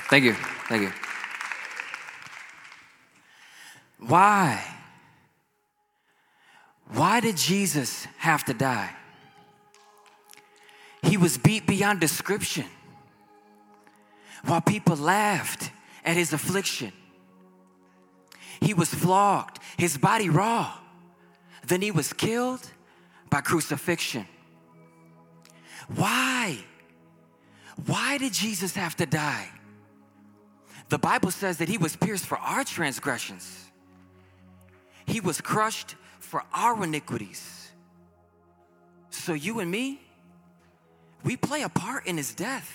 Thank you. Thank you. Why? Why did Jesus have to die? He was beat beyond description while people laughed at his affliction. He was flogged, his body raw. Then he was killed by crucifixion. Why? Why did Jesus have to die? The Bible says that he was pierced for our transgressions. He was crushed for our iniquities. So you and me, we play a part in his death.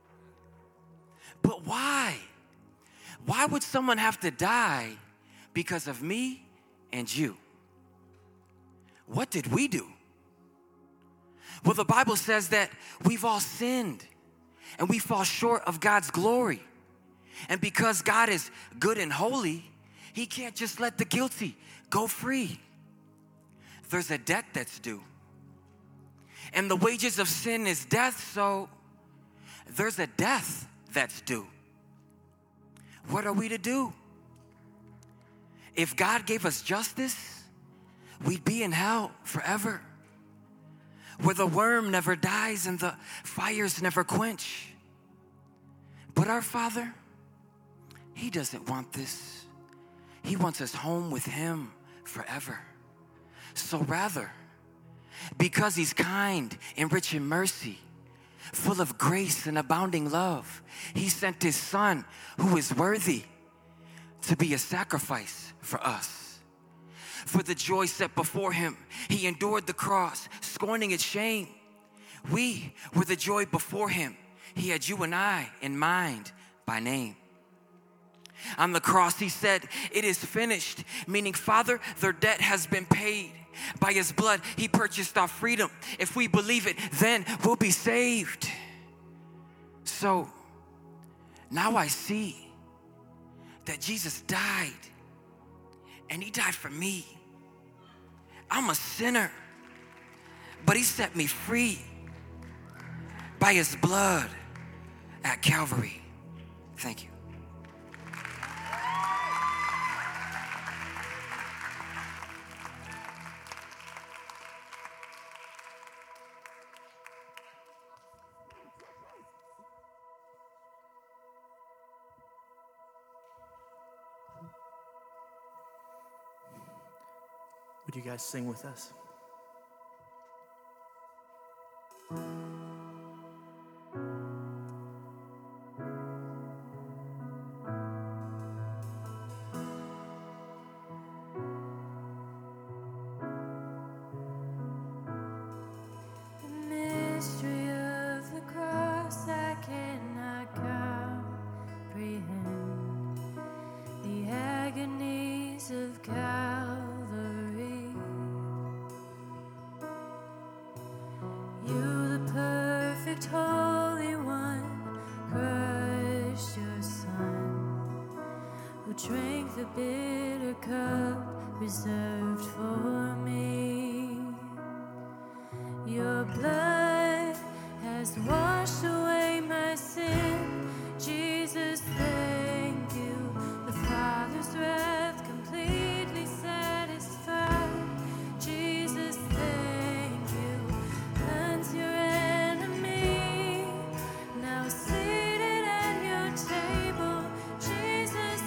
But why? Why would someone have to die because of me and you? What did we do? Well, the Bible says that we've all sinned and we fall short of God's glory. And because God is good and holy, he can't just let the guilty go free. There's a debt that's due. And the wages of sin is death, so there's a death that's due. What are we to do? If God gave us justice, we'd be in hell forever, where the worm never dies and the fires never quench. But our Father, he doesn't want this. He wants us home with him forever. So rather, because he's kind and rich in mercy, full of grace and abounding love, he sent his Son, who is worthy, to be a sacrifice for us. For the joy set before him, he endured the cross, scorning its shame. We were the joy before him. He had you and I in mind by name. On the cross, he said, "It is finished," meaning, Father, their debt has been paid. By his blood, he purchased our freedom. If we believe it, then we'll be saved. So now I see that Jesus died, and he died for me. I'm a sinner, but he set me free by his blood at Calvary. Thank you. Would you guys sing with us? Drink the bitter cup reserved for me. Your blood has washed away my sin. Jesus, thank you. The Father's wrath completely satisfied. Jesus, thank you. Cleanse your enemy. Now seated at your table. Jesus,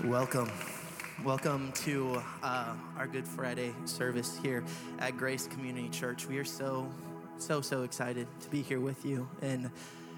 Welcome. Welcome to our Good Friday service here at Grace Community Church. We are so excited to be here with you. And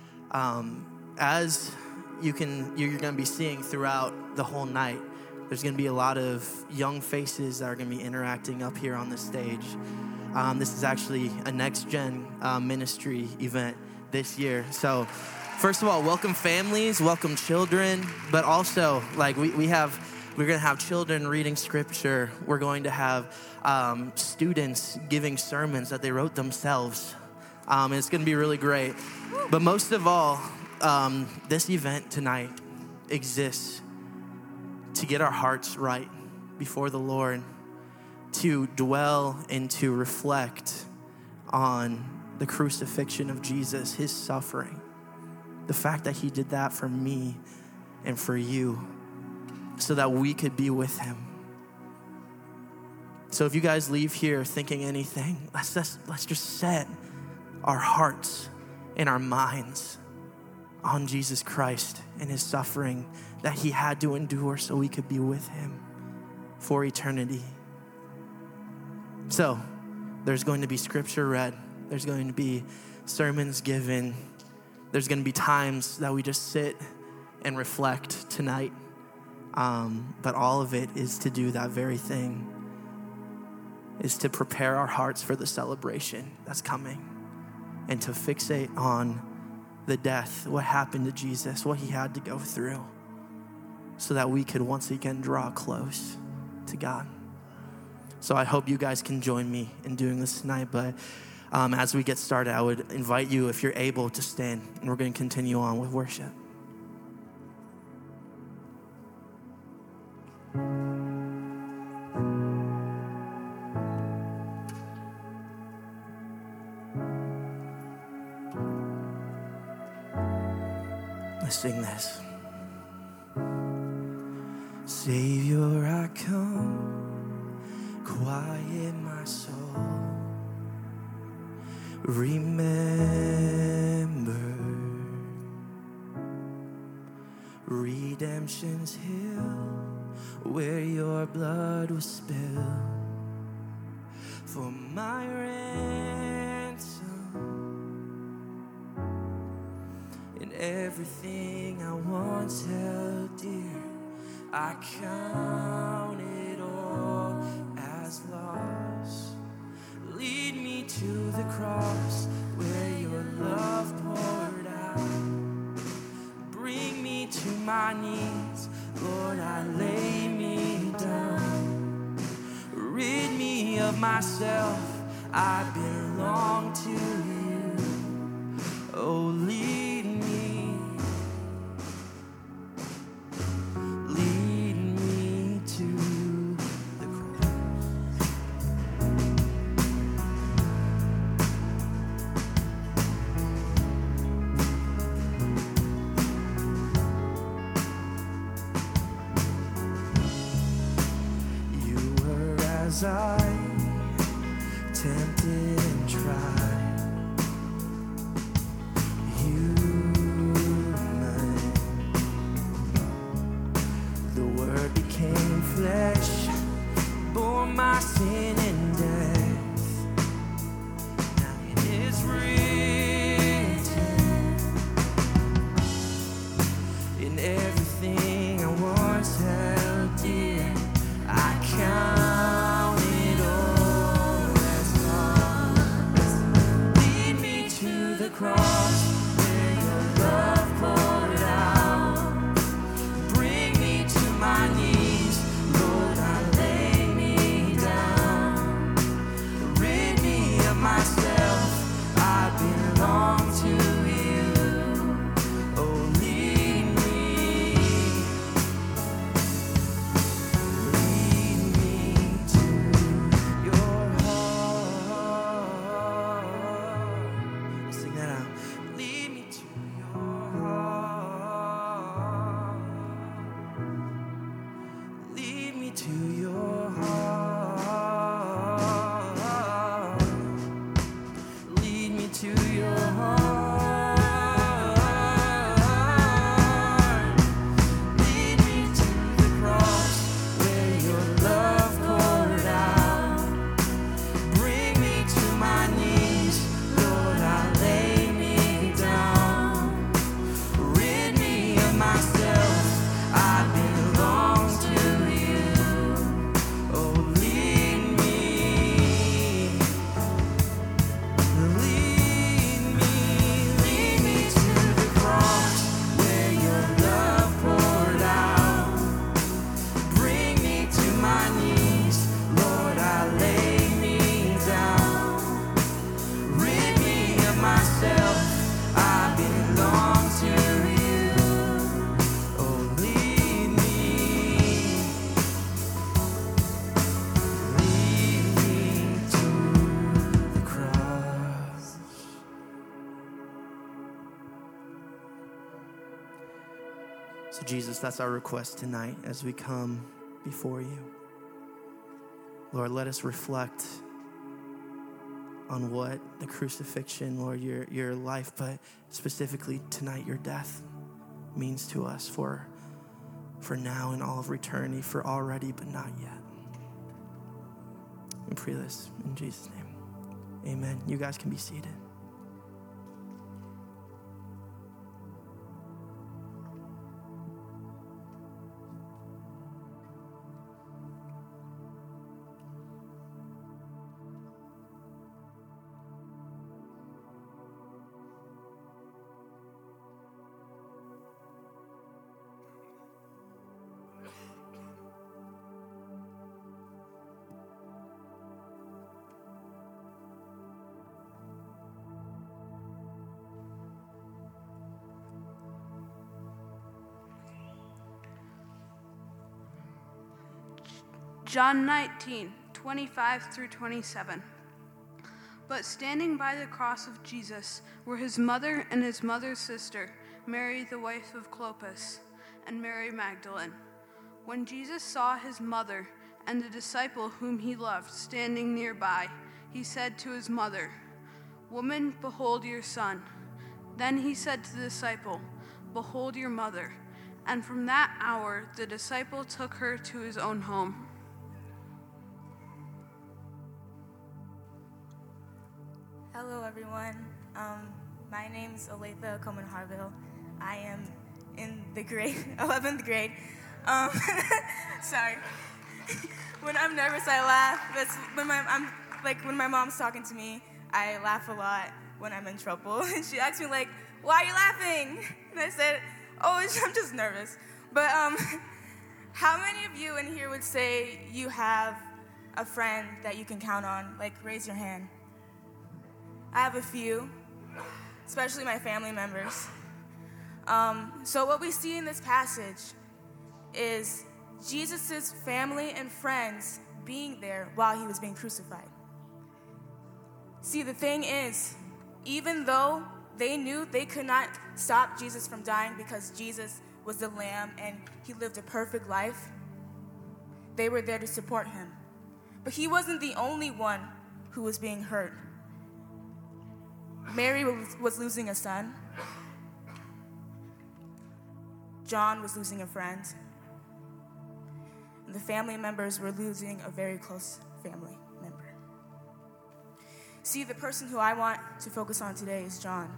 as you're going to be seeing throughout the whole night, there's going to be a lot of young faces that are going to be interacting up here on the stage. This is actually a next-gen ministry event this year. So first of all, welcome families, welcome children, but also like we're going to have children reading scripture. We're going to have students giving sermons that they wrote themselves. And it's going to be really great. But most of all, this event tonight exists to get our hearts right before the Lord, to dwell and to reflect on the crucifixion of Jesus, his suffering, the fact that he did that for me and for you so that we could be with him. So if you guys leave here thinking anything, let's just set our hearts and our minds on Jesus Christ and his suffering that he had to endure so we could be with him for eternity. So there's going to be scripture read. There's going to be sermons given. There's going to be times that we just sit and reflect tonight. But all of it is to do that very thing, is to prepare our hearts for the celebration that's coming and to fixate on the death, what happened to Jesus, what he had to go through so that we could once again draw close to God. So I hope you guys can join me in doing this tonight. But as we get started, I would invite you, if you're able, to stand, and we're going to continue on with worship. Let's sing this. Savior, I come, quiet my soul. Remember redemption's hill, where your blood was spilled for my ransom. And everything I once held dear, I count it all as loss. Lead me to the cross where your love poured out. Bring me to my knees, Lord, I lay me down. Rid me of myself, I belong to you. Oh, lead me. Lead me to the cross. You were as I tempted and tried. Human, the Word became flesh, bore my sin and death. Now it is written, in everything I once held dear, I count it all as loss. Lead me to the cross where your love poured out. Bring me to my knees, Lord, I lay me down. Rid me of myself, I belong to you. Oh, lead me to your heart. Let's sing that out. myself, I belong to you. Oh, lead me to the cross. So Jesus, that's our request tonight as we come before you. Lord, let us reflect on what the crucifixion, Lord, your life, but specifically tonight, your death means to us for now and all of eternity, for already but not yet. We pray this in Jesus' name. Amen. You guys can be seated. John 19:25-27. But standing by the cross of Jesus were his mother and his mother's sister, Mary the wife of Clopas, and Mary Magdalene. When Jesus saw his mother and the disciple whom he loved standing nearby, he said to his mother, "Woman, behold your son." Then he said to the disciple, "Behold your mother." And from that hour the disciple took her to his own home. Hello, everyone. My name's Olatha Coleman Harville. I am in the 11th grade. Sorry. When I'm nervous, I laugh. That's when when my mom's talking to me, I laugh a lot when I'm in trouble. And she asks me "Why are you laughing?" And I said, "Oh, I'm just nervous." But how many of you in here would say you have a friend that you can count on? Raise your hand. I have a few, especially my family members. So what we see in this passage is Jesus' family and friends being there while he was being crucified. See, the thing is, even though they knew they could not stop Jesus from dying because Jesus was the Lamb and he lived a perfect life, they were there to support him. But he wasn't the only one who was being hurt. Mary was losing a son. John was losing a friend. And the family members were losing a very close family member. See, the person who I want to focus on today is John.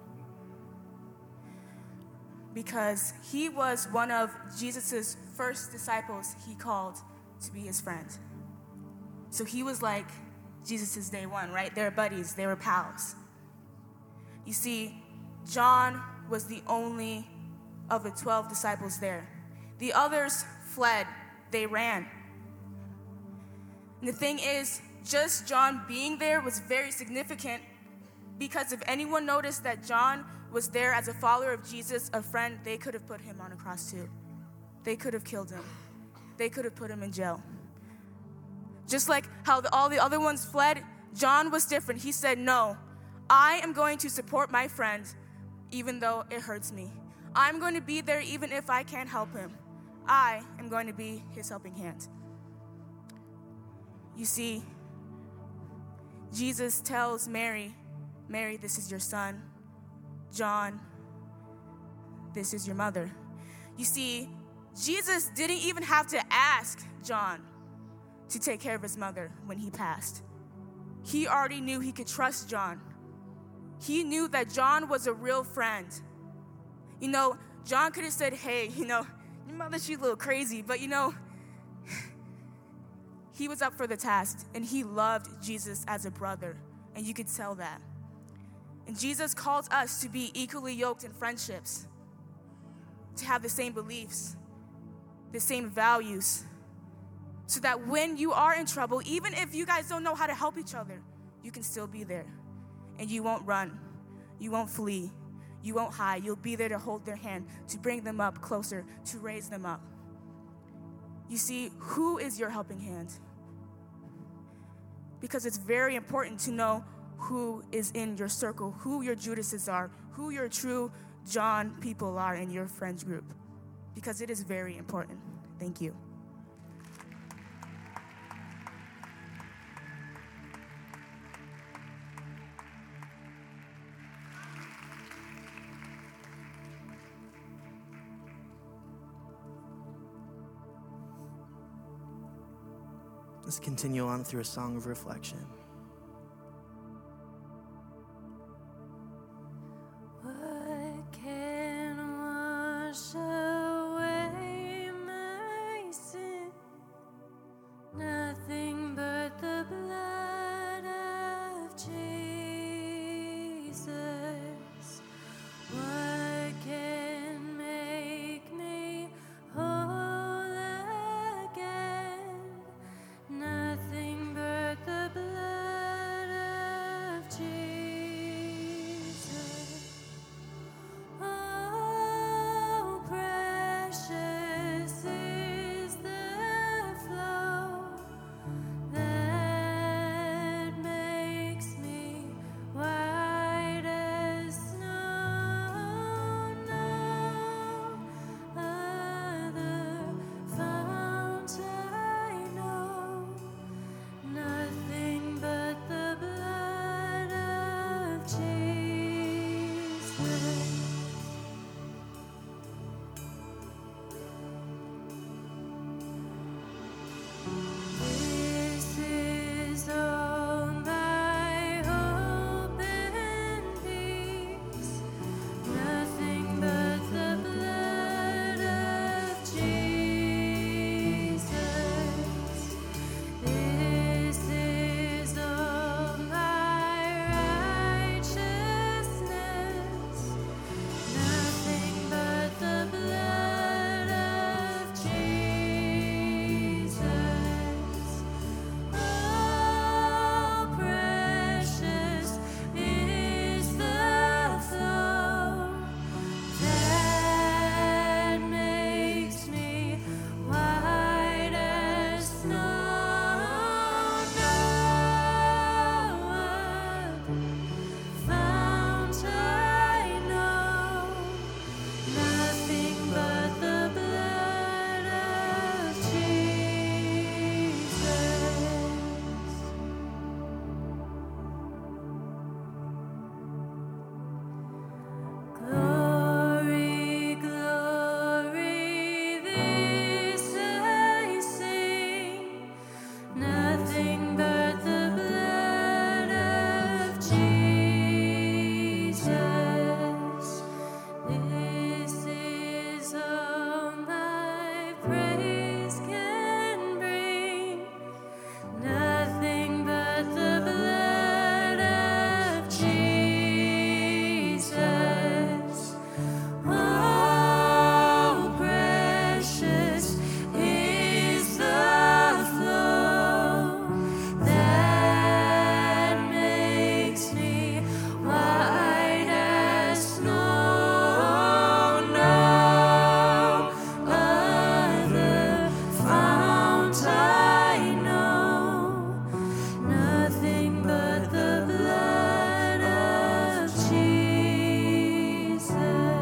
Because he was one of Jesus' first disciples he called to be his friend. So he was like Jesus' day one, right? They were buddies, they were pals. You see, John was the only of the 12 disciples there. The others fled, they ran. And the thing is, just John being there was very significant because if anyone noticed that John was there as a follower of Jesus, a friend, they could have put him on a cross too. They could have killed him. They could have put him in jail. Just like how all the other ones fled, John was different. He said, "No, I am going to support my friend even though it hurts me. I'm going to be there even if I can't help him. I am going to be his helping hand." You see, Jesus tells Mary, "Mary, this is your son. John, this is your mother." You see, Jesus didn't even have to ask John to take care of his mother when he passed. He already knew he could trust John. He knew that John was a real friend. John could have said, "Hey, your mother, she's a little crazy," but he was up for the task, and he loved Jesus as a brother, and you could tell that. And Jesus calls us to be equally yoked in friendships, to have the same beliefs, the same values, so that when you are in trouble, even if you guys don't know how to help each other, you can still be there. And you won't run. You won't flee. You won't hide. You'll be there to hold their hand, to bring them up closer, to raise them up. You see, who is your helping hand? Because it's very important to know who is in your circle, who your Judases are, who your true John people are in your friends group. Because it is very important. Thank you. Let's continue on through a song of reflection. What can wash away my sin? Nothing but the blood of Jesus. What can make me whole again? Nothing but the blood of Jesus. Oh, precious is the flow that makes me white as snow. No other fount I know. Nothing but the blood of Jesus. This is all my hope and peace. Nothing but the blood of Jesus. This is all my righteousness. Nothing but the blood of Jesus. Oh, precious is the flow that makes me white as snow. No fount I know. Nothing but the blood of Jesus. Glory, glory, this I sing. Nothing but the blood of Jesus. This is all my praise can bring. Nothing but the blood of Jesus. Oh, precious is the flow that makes me white as snow. No other fount I know. Nothing but the blood of Jesus.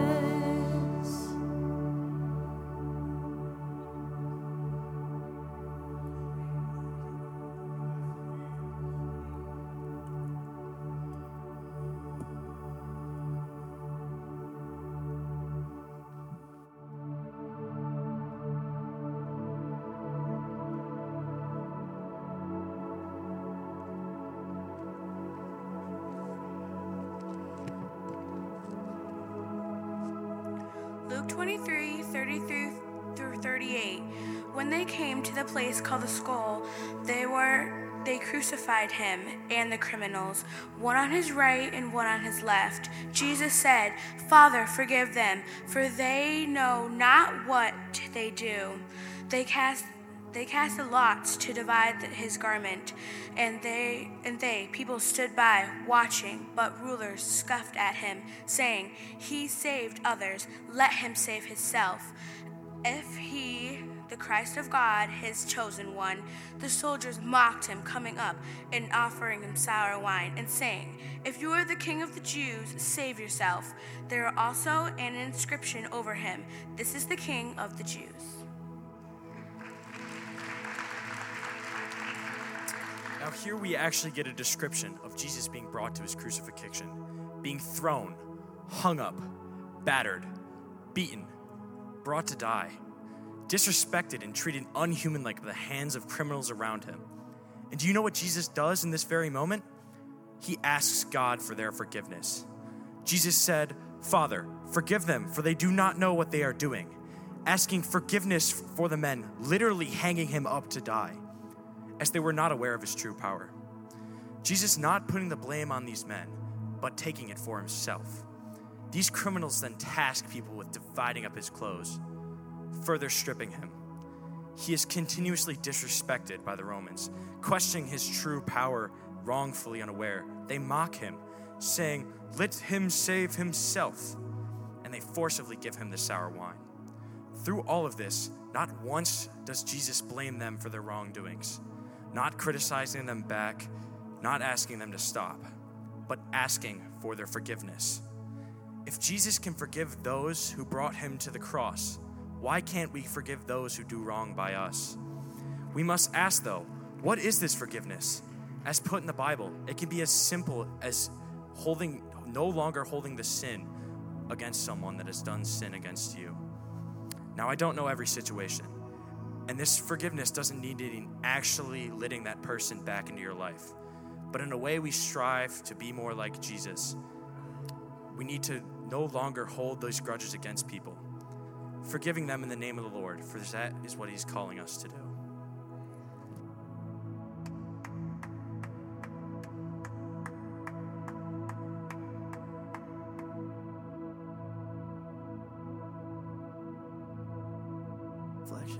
Luke 23:30 through 38. When they came to the place called the Skull, they crucified him and the criminals, one on his right and one on his left. Jesus said, "Father, forgive them, for they know not what they do." They cast They cast lots to divide his garment, and people stood by watching, but rulers scoffed at him, saying, "He saved others, let him save himself. If he, the Christ of God, his chosen one." The soldiers mocked him, coming up and offering him sour wine, and saying, "If you are the King of the Jews, save yourself." There are also an inscription over him, "This is the King of the Jews." Now here we actually get a description of Jesus being brought to his crucifixion, being thrown, hung up, battered, beaten, brought to die, disrespected and treated unhuman-like by the hands of criminals around him. And do you know what Jesus does in this very moment? He asks God for their forgiveness. Jesus said, "Father, forgive them, for they do not know what they are doing," asking forgiveness for the men literally hanging him up to die, as they were not aware of his true power. Jesus not putting the blame on these men, but taking it for himself. These criminals then task people with dividing up his clothes, further stripping him. He is continuously disrespected by the Romans, questioning his true power, wrongfully unaware. They mock him, saying, "Let him save himself," and they forcibly give him the sour wine. Through all of this, not once does Jesus blame them for their wrongdoings, not criticizing them back, not asking them to stop, but asking for their forgiveness. If Jesus can forgive those who brought him to the cross, why can't we forgive those who do wrong by us? We must ask, though, what is this forgiveness? As put in the Bible, it can be as simple as no longer holding the sin against someone that has done sin against you. Now, I don't know every situation, and this forgiveness doesn't need to actually letting that person back into your life. But in a way, we strive to be more like Jesus. We need to no longer hold those grudges against people, forgiving them in the name of the Lord, for that is what he's calling us to do. Reflection.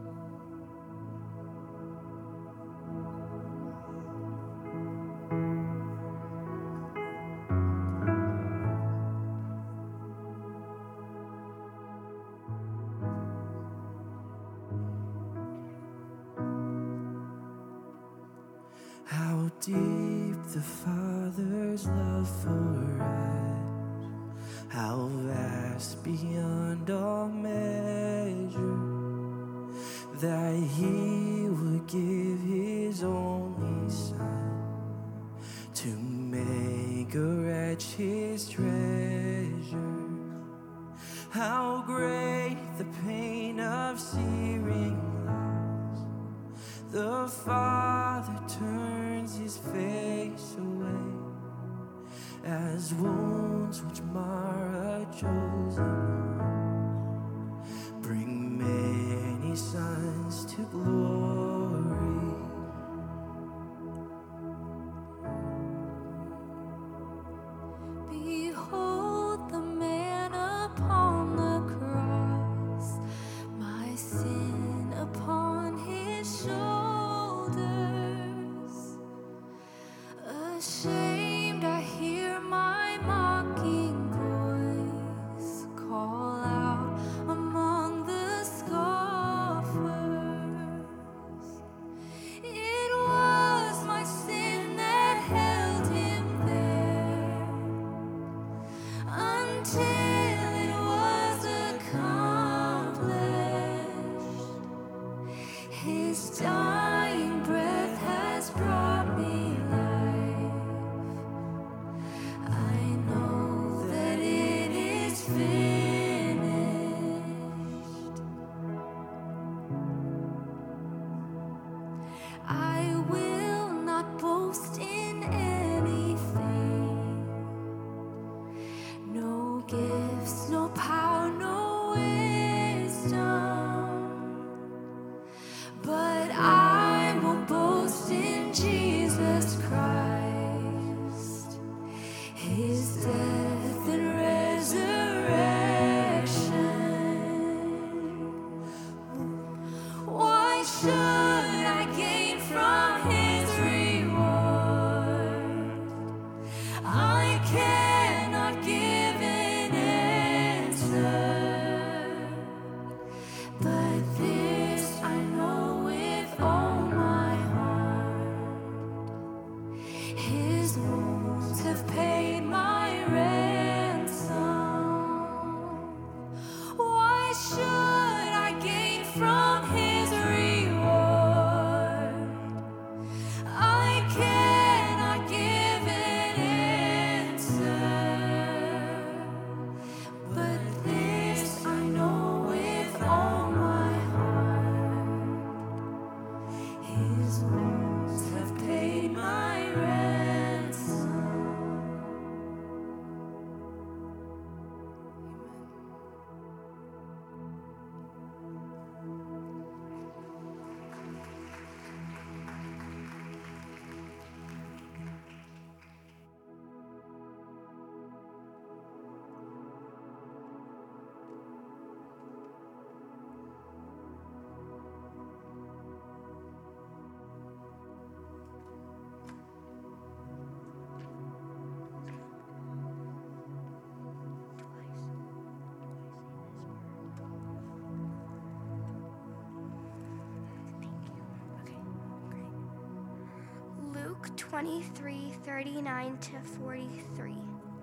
How deep the Father's love for us, how vast beyond all measure, that he would give his only Son to make a wretch his treasure. How great the pain of searing loss, the Father turns his face away, as wounds which mar a chosen one bring many sons to glory. Behold the man upon the cross, my sin upon his shoulders. Ashamed, I hear my mocking voice call out among the scoffers. It was my sin that held him there until it was accomplished. His dying breath has brought me life. I know that it is finished. I will not boast in anything, no gifts, no power, no wisdom, but I will boast in Jesus Christ, his death and resurrection. Why should 23:39 to 43.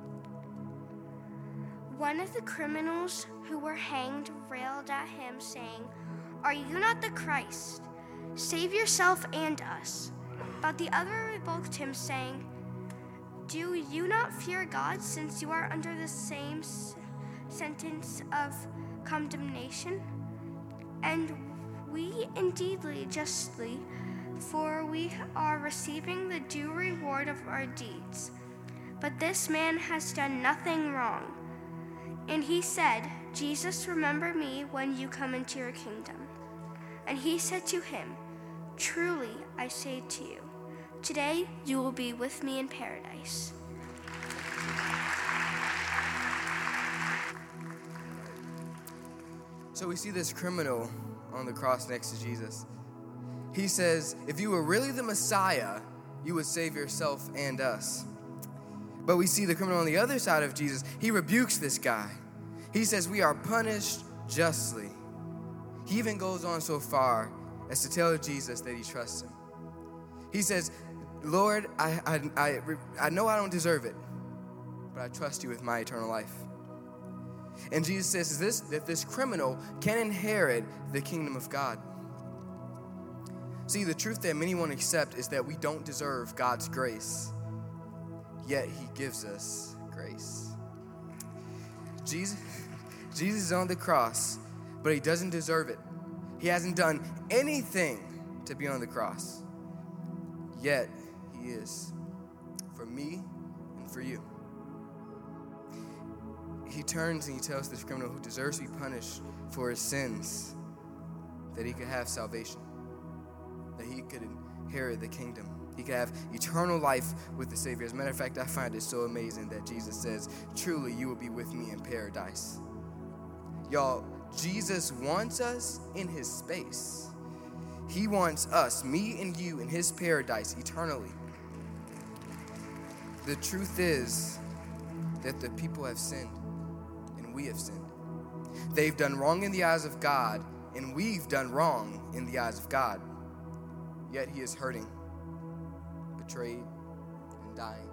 One of the criminals who were hanged railed at him, saying, "Are you not the Christ? Save yourself and us." But the other rebuked him, saying, "Do you not fear God, since you are under the same sentence of condemnation? And we indeedly justly, for we are receiving the due reward of our deeds. But this man has done nothing wrong." And he said, "Jesus, remember me when you come into your kingdom." And he said to him, "Truly, I say to you, today you will be with me in paradise." So we see this criminal on the cross next to Jesus. He says, if you were really the Messiah, you would save yourself and us. But we see the criminal on the other side of Jesus. He rebukes this guy. He says, we are punished justly. He even goes on so far as to tell Jesus that he trusts him. He says, Lord, I know I don't deserve it, but I trust you with my eternal life. And Jesus says that this criminal can inherit the kingdom of God. See, the truth that many won't accept is that we don't deserve God's grace, yet he gives us grace. Jesus is on the cross, but he doesn't deserve it. He hasn't done anything to be on the cross, yet he is, for me and for you. He turns and he tells this criminal who deserves to be punished for his sins that he could have salvation, that he could inherit the kingdom. He could have eternal life with the Savior. As a matter of fact, I find it so amazing that Jesus says, truly, you will be with me in paradise. Y'all, Jesus wants us in his space. He wants us, me and you, in his paradise eternally. The truth is that the people have sinned. We have sinned. They've done wrong in the eyes of God, and we've done wrong in the eyes of God. Yet he is hurting, betrayed, and dying.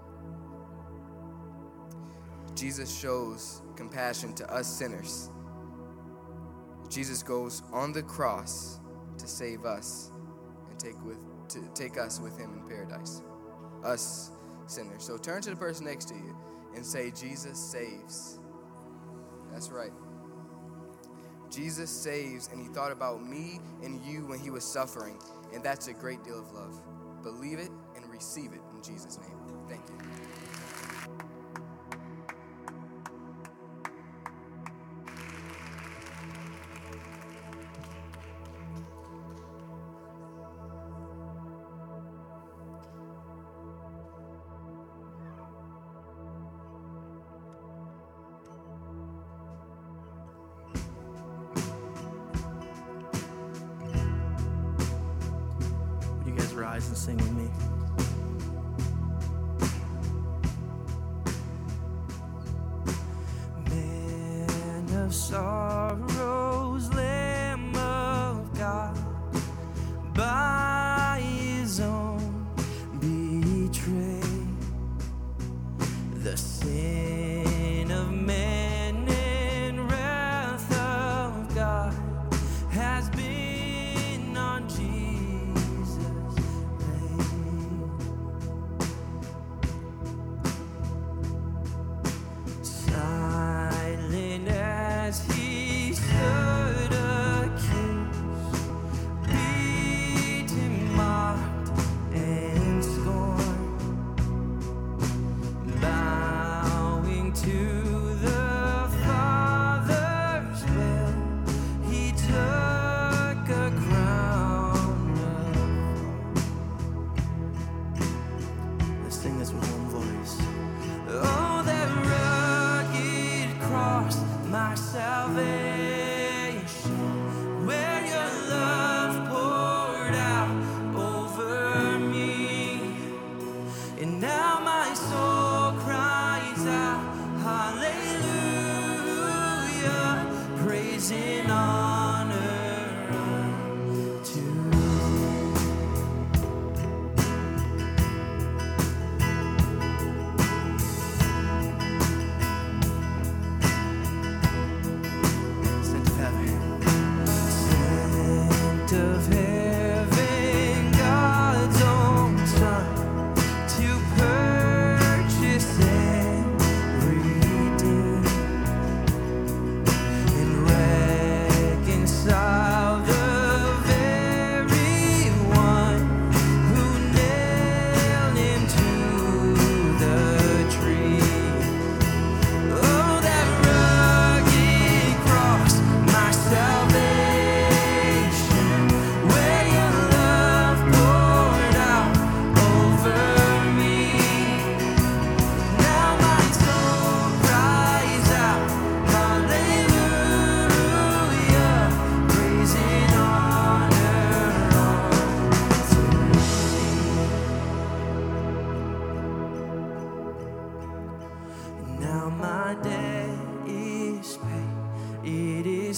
Jesus shows compassion to us sinners. Jesus goes on the cross to save us and take us with him in paradise. Us sinners. So turn to the person next to you and say, Jesus saves. That's right. Jesus saves, and he thought about me and you when he was suffering, and that's a great deal of love. Believe it and receive it in Jesus' name. Thank you. Rise and sing with me. Man of sorrows, Lamb of God, by his own betrayed, the sin of man and wrath of God has been on Jesus. As he stood accused, beaten, mocked, and scorned, bowing to the Father's will, he took a crown of thorns. Let's sing this with one voice. Oh, that rugged cross, my salvation, where your love poured out over me, and now my soul cries out, hallelujah, praise and honor to you.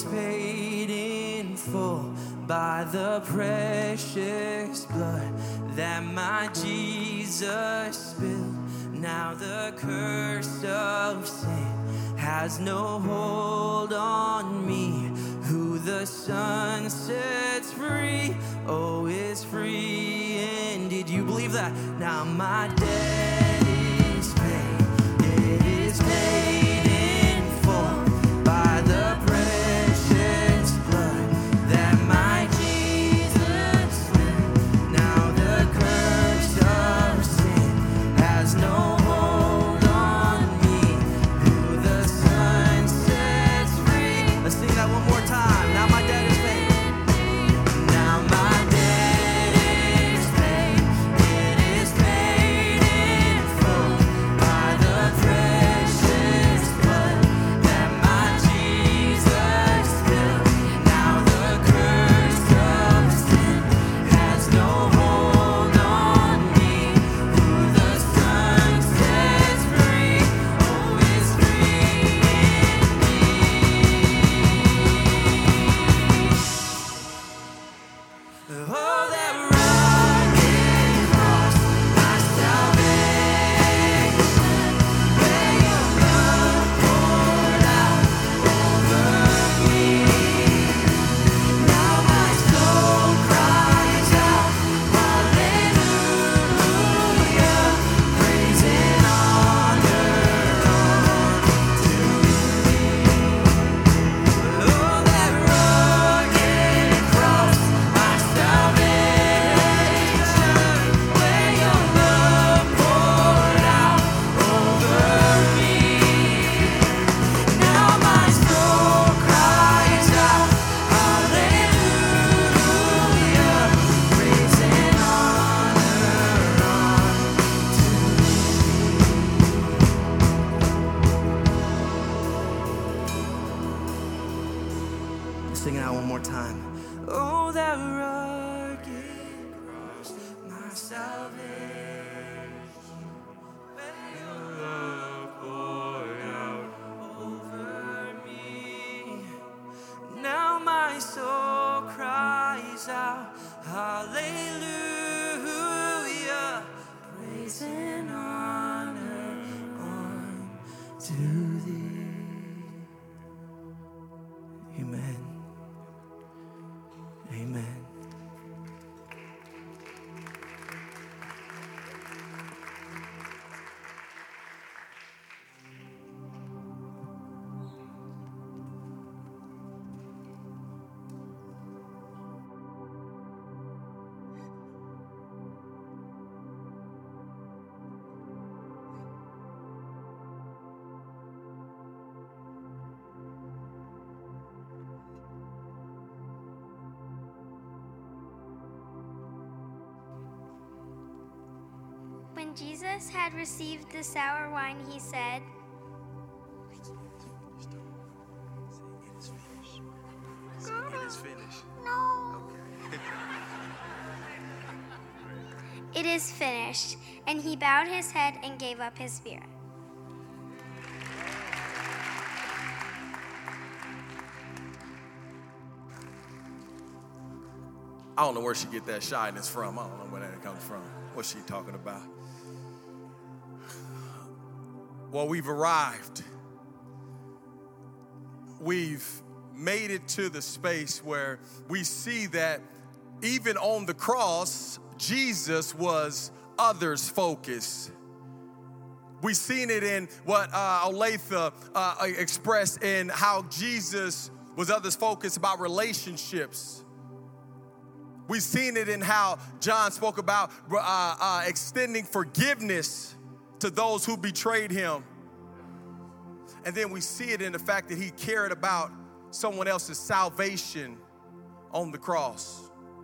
is paid in full by the precious blood that my Jesus spilled. Now the curse of sin has no hold on me. Who the Son sets free, oh, is free indeed. You believe that? Now my debt is paid. It is paid in full by the precious blood that my Jesus spilled. Now the curse of sin has no hold on me. Who the Son sets free. Let's sing that one more time. Now my debt is paid. Now my debt is paid. It is paid in full by the precious blood that my Jesus spilled. Now the curse of sin has no hold on me. Who the Son sets free, oh, is free indeed. Oh, that rugged cross, my salvation, where your blood poured out over me. Now my soul cries out, hallelujah, praise and honor unto thee. Oh, that rugged cross, my salvation, where your blood poured out over me. Now my soul cries out, hallelujah, praise and honor unto. Sing it out one more time. Oh, that rugged cross, my salvation, where your love poured out over me. Now my soul cries out, hallelujah, praise and honor unto thee. Amen. Amen. When Jesus had received the sour wine, he said, It is finished. "No, it is finished." And he bowed his head and gave up his spirit. I don't know where she get that shyness from. I don't know where that comes from. What's she talking about? Well, we've arrived. We've made it to the space where we see that even on the cross, Jesus was others focused. We've seen it in what Olathe expressed in how Jesus was others focused about relationships. We've seen it in how John spoke about extending forgiveness to those who betrayed him. And then we see it in the fact that he cared about someone else's salvation on the cross.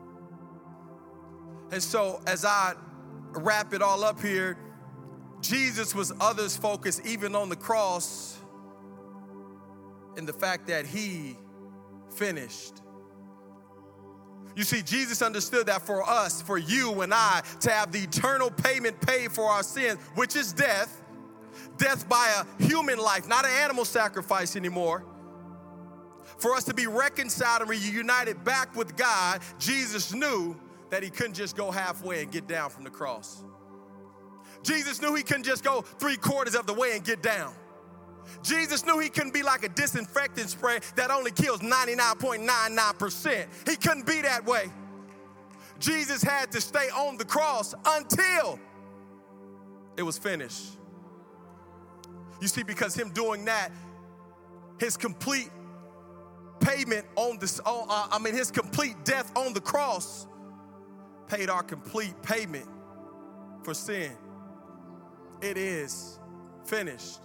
And so as I wrap it all up here, Jesus was others focused even on the cross in the fact that he finished. You see, Jesus understood that for us, for you and I, to have the eternal payment paid for our sins, which is death by a human life, not an animal sacrifice anymore. for us to be reconciled and reunited back with God, Jesus knew that he couldn't just go halfway and get down from the cross. Jesus knew he couldn't just go 3/4 of the way and get down. Jesus knew he couldn't be like a disinfectant spray that only kills 99.99%. He couldn't be that way. Jesus had to stay on the cross until it was finished. You see, because him doing that, his complete payment on this, his complete death on the cross paid our complete payment for sin. It is finished.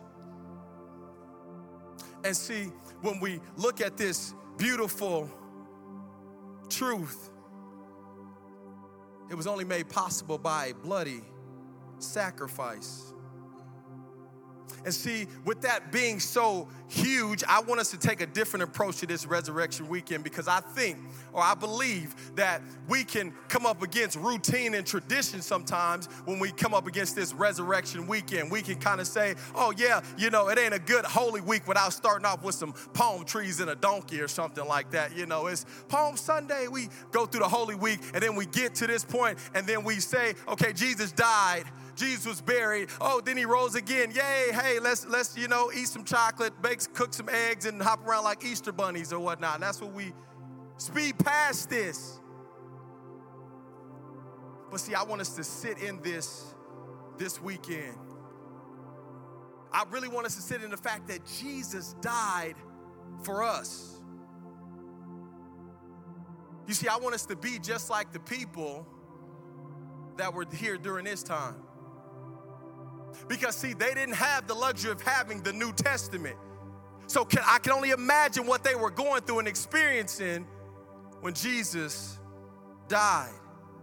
And see, when we look at this beautiful truth, it was only made possible by a bloody sacrifice. And see, with that being so huge, I want us to take a different approach to this resurrection weekend, because I think, or I believe, that we can come up against routine and tradition sometimes when we come up against this resurrection weekend. We can kind of say, oh yeah, it ain't a good Holy Week without starting off with some palm trees and a donkey or something like that. It's Palm Sunday. We go through the Holy Week, and then we get to this point, and then we say, okay, Jesus died. Jesus was buried. Oh, then he rose again. Yay, hey, let's eat some chocolate, cook some eggs, and hop around like Easter bunnies or whatnot. And that's what we speed past this. But see, I want us to sit in this weekend. I really want us to sit in the fact that Jesus died for us. You see, I want us to be just like the people that were here during this time. Because, see, they didn't have the luxury of having the New Testament. So I can only imagine what they were going through and experiencing when Jesus died.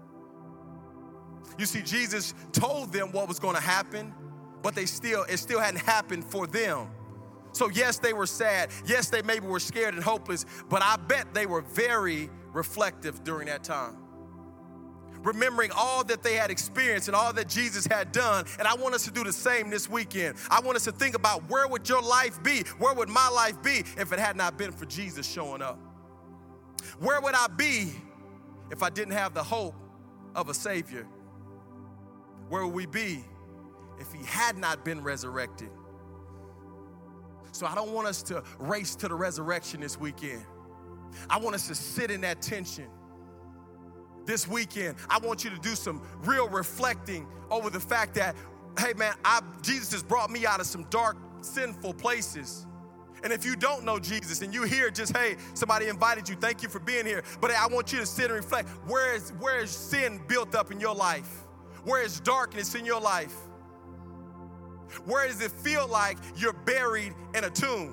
You see, Jesus told them what was going to happen, but it still hadn't happened for them. So yes, they were sad. Yes, they maybe were scared and hopeless, but I bet they were very reflective during that time, remembering all that they had experienced and all that Jesus had done. And I want us to do the same this weekend. I want us to think about, where would your life be? Where would my life be if it had not been for Jesus showing up? Where would I be if I didn't have the hope of a Savior? Where would we be if he had not been resurrected? So I don't want us to race to the resurrection this weekend. I want us to sit in that tension. This weekend, I want you to do some real reflecting over the fact that, hey man, Jesus has brought me out of some dark, sinful places. And if you don't know Jesus and you hear just, hey, somebody invited you, thank you for being here. But I want you to sit and reflect. Where is sin built up in your life? Where is darkness in your life? Where does it feel like you're buried in a tomb?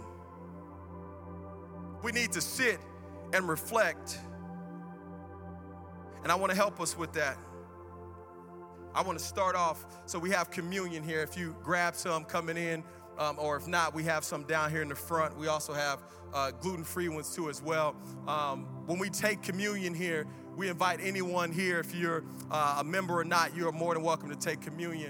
We need to sit and reflect. And I want to help us with that. I want to start off, so we have communion here. If you grab some coming in, or if not, we have some down here in the front. We also have gluten-free ones too as well. When we take communion here, we invite anyone here, if you're a member or not, you're more than welcome to take communion.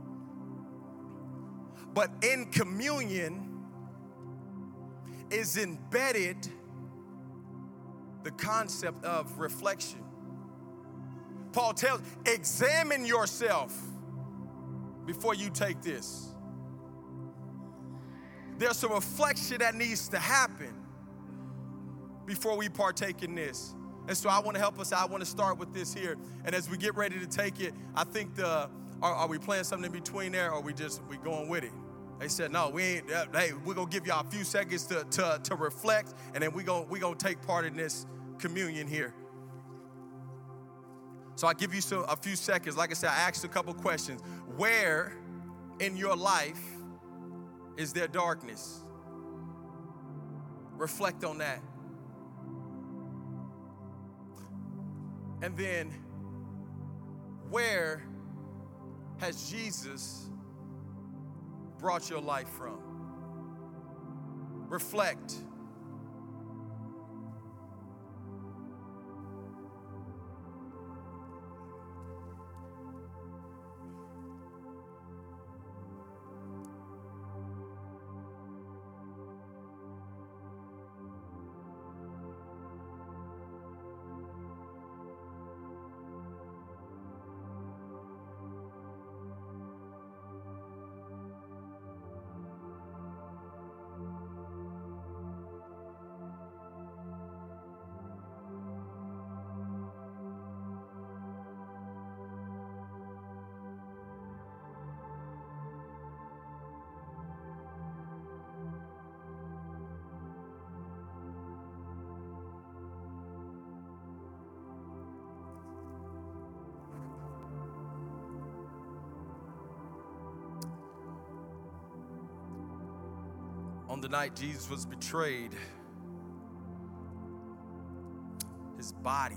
But in communion is embedded the concept of reflection. Paul tells, examine yourself before you take this. There's some reflection that needs to happen before we partake in this. And so I want to help us out. I want to start with this here. And as we get ready to take it, I think are we playing something in between there, or we going with it? They said, no, we ain't. Hey, we're going to give y'all a few seconds to reflect, and then we're going to take part in this communion here. So I'll give you a few seconds. Like I said, I asked a couple questions. Where in your life is there darkness? Reflect on that. And then, where has Jesus brought your life from? Reflect. On the night Jesus was betrayed, his body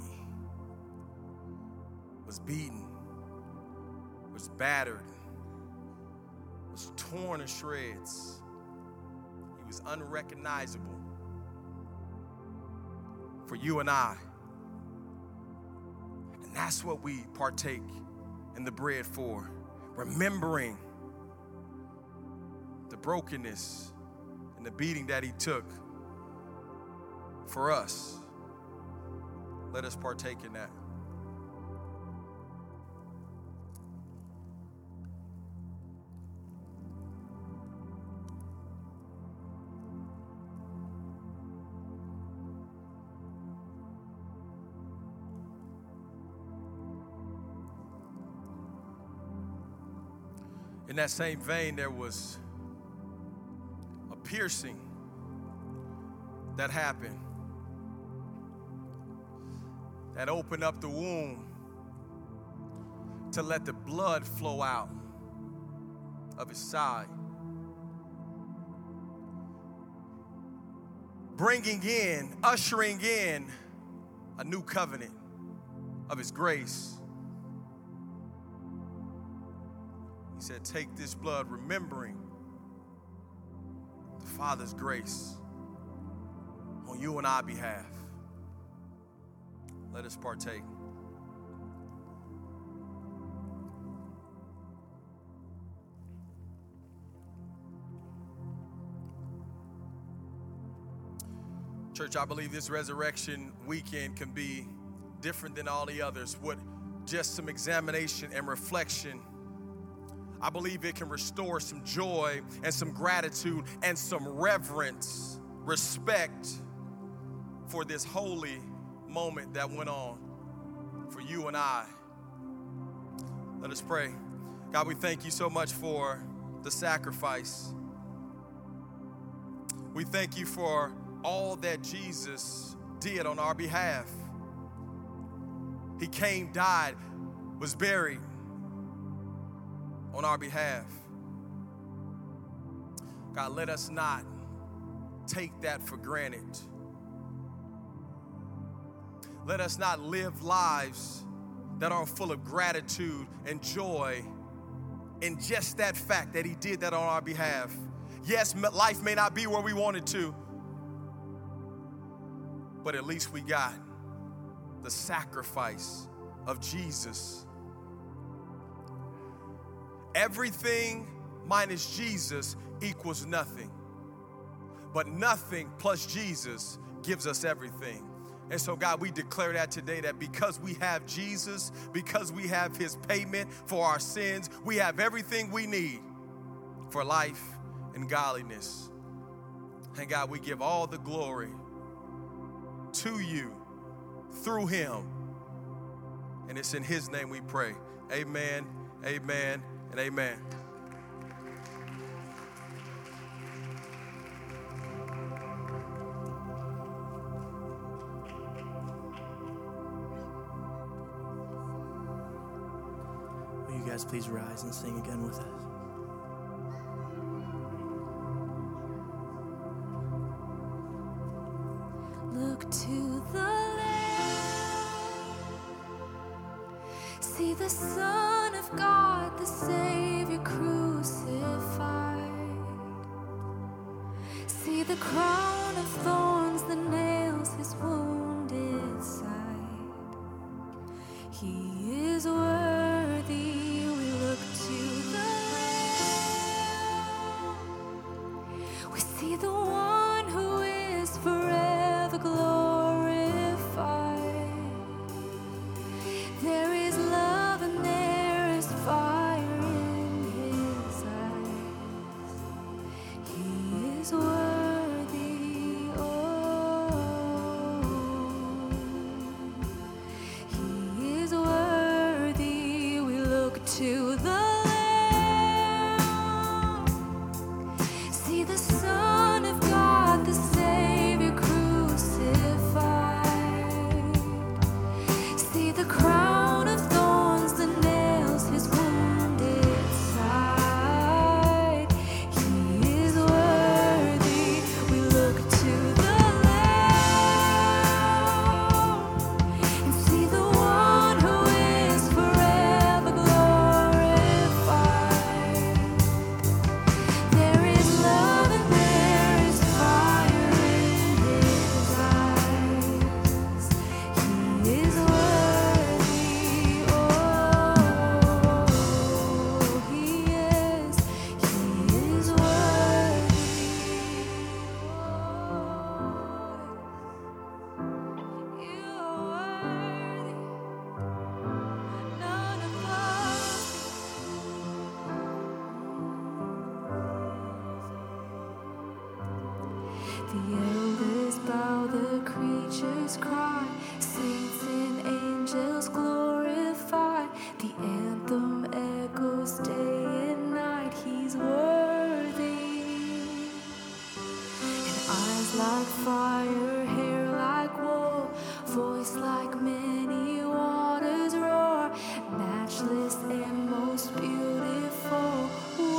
was beaten, was battered, was torn to shreds. He was unrecognizable for you and I. And that's what we partake in the bread for, remembering the brokenness and the beating that he took for us. Let us partake in that. In that same vein, there was a piercing that happened that opened up the womb to let the blood flow out of his side, bringing in, ushering in a new covenant of his grace. He said, take this blood, remembering the Father's grace on you and our behalf. Let us partake. Church, I believe this resurrection weekend can be different than all the others. With just some examination and reflection, I believe it can restore some joy and some gratitude and some reverence, respect for this holy moment that went on for you and I. Let us pray. God, we thank you so much for the sacrifice. We thank you for all that Jesus did on our behalf. He came, died, was buried on our behalf. God, let us not take that for granted. Let us not live lives that aren't full of gratitude and joy in just that fact that he did that on our behalf. Yes, life may not be where we want it to, but at least we got the sacrifice of Jesus. Everything minus Jesus equals nothing. But nothing plus Jesus gives us everything. And so, God, we declare that today, that because we have Jesus, because we have his payment for our sins, we have everything we need for life and godliness. And God, we give all the glory to you through him. And it's in his name we pray. Amen, amen, and amen. Will you guys please rise and sing again with us? Look to the Lamb, see the Son of God, the Savior crucified. See the crown of thorns that nails his wounded side. He is worthy. We look to the Lamb. We see the one who is forever glorified. There is love and there is fire in his eyes. He is worthy, oh, he is worthy. The elders bow, the creatures cry, saints and angels glorify. The anthem echoes day and night. He's worthy. And eyes like fire, hair like wool, voice like many waters roar, matchless and most beautiful,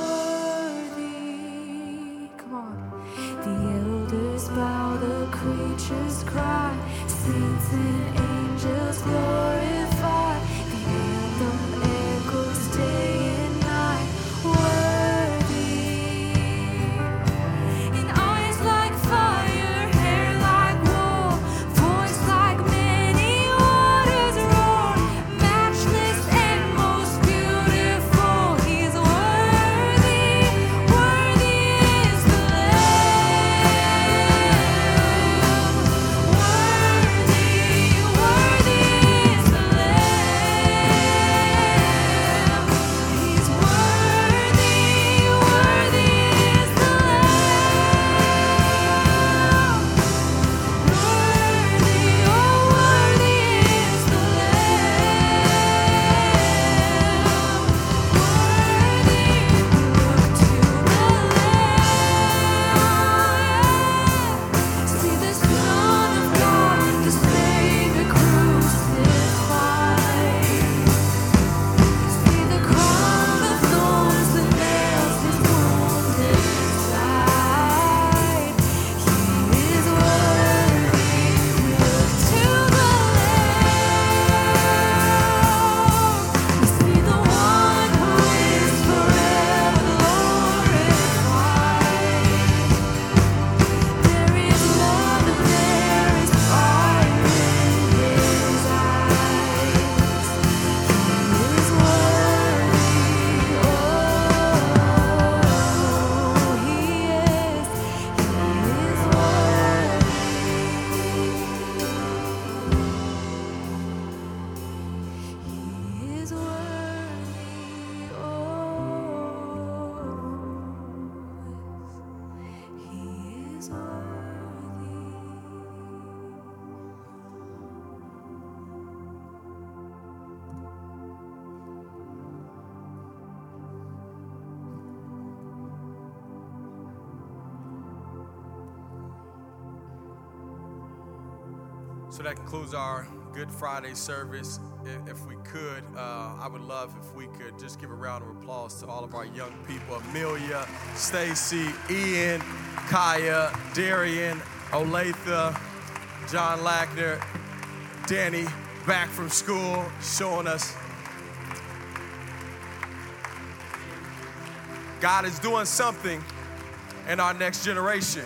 worthy. Come on. The elders bow, the creatures cry, saints and angels glorify. The anthem echoes day and night, worthy. And eyes like fire, hair like wool, voice like many waters roar, matchless and most beautiful. He's worthy, worthy is the Lamb. Worthy, worthy is the Lamb. He's worthy, worthy is the Lamb. Worthy, oh worthy is the Lamb. Worthy, look to the Lamb. See the Son of God, the Savior crucified. See the crown of thorns, the nails, His wounded side. He is worthy. We look to the Lamb. We see the one who is forever glorified. There is love and there is fire in His eyes. He is worthy. Oh, He is worthy. He is worthy. Oh, He is worthy. So that concludes our Good Friday service. If we could, I would love if we could just give a round of applause to all of our young people. Amelia, Stacy, Ian, Kaya, Darian, Olathe, John Lackner, Danny, back from school, showing us God is doing something in our next generation.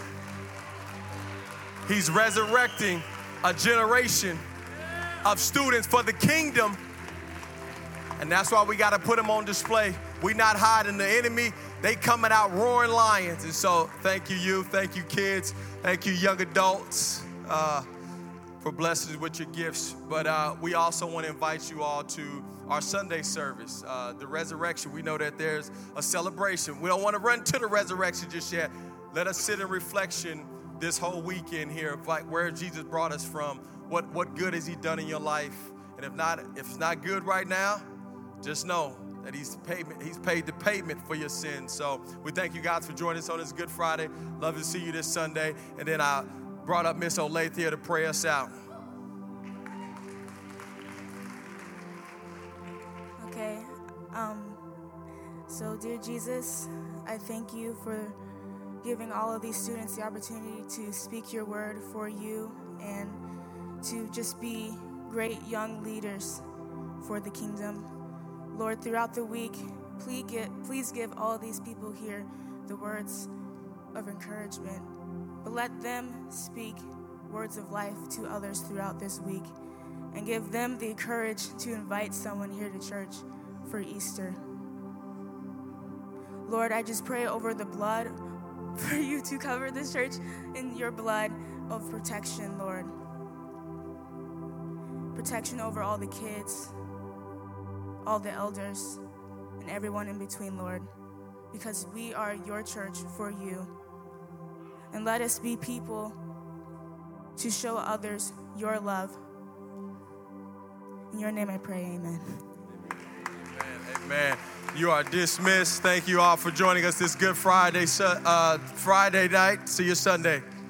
He's resurrecting a generation of students for the kingdom. And that's why we got to put them on display. We not hiding the enemy. They coming out roaring lions. And so thank you, youth. Thank you, kids. Thank you, young adults, for blessing us with your gifts. But we also want to invite you all to our Sunday service, the resurrection. We know that there's a celebration. We don't want to run to the resurrection just yet. Let us sit in reflection this whole weekend here, like where Jesus brought us from. What good has He done in your life? And if it's not good right now, just know that He's paid the payment for your sins. So we thank you guys for joining us on this Good Friday. Love to see you this Sunday. And then I brought up Miss Olathe here to pray us out. Okay. So dear Jesus, I thank you for giving all of these students the opportunity to speak your word for you and to just be great young leaders for the kingdom. Lord, throughout the week, please give all these people here the words of encouragement, but let them speak words of life to others throughout this week and give them the courage to invite someone here to church for Easter. Lord, I just pray over the blood for you to cover this church in your blood of protection, Lord. Protection over all the kids, all the elders, and everyone in between, Lord, because we are your church for you. and let us be people to show others your love. In your name I pray, amen. Amen. Amen. You are dismissed. Thank you all for joining us this Good Friday night. See you Sunday.